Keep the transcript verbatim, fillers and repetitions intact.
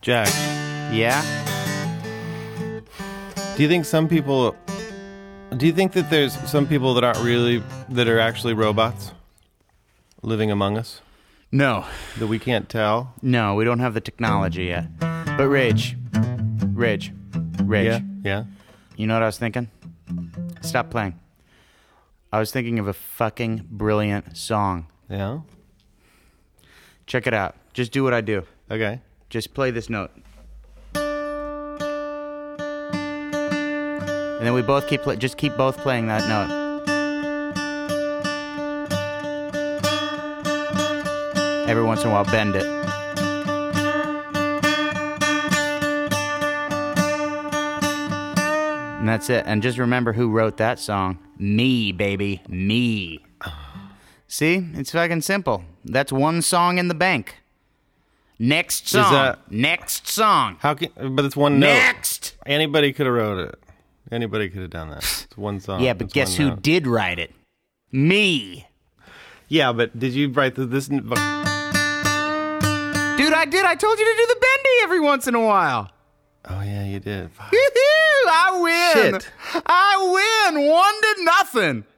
Jack, Yeah? do you think some people... Do you think that there's some people that aren't really... that are actually robots living among us? No. That we can't tell? No, we don't have the technology yet. But Rage. Rage. Rage. Yeah? Yeah? You know what I was thinking? Stop playing. I was thinking of a fucking brilliant song. Yeah? Check it out. Just do what I do. Okay. Just play this note. And then we both keep... Play- just keep both playing that note. Every once in a while, bend it. And that's it. And just remember who wrote that song. Me, baby. Me. See? It's fucking simple. That's one song in the bank. Next song. that- Next song. How can... But it's one note. Next. Anybody could have wrote it. Anybody could have done that. It's one song. Yeah, but It's guess one who note. did write it? Me. Yeah, but did you write the, this... Dude, I did. I told you to do the bendy every once in a while. Oh, yeah, you did. Fuck. I win. Shit. I win. One to nothing.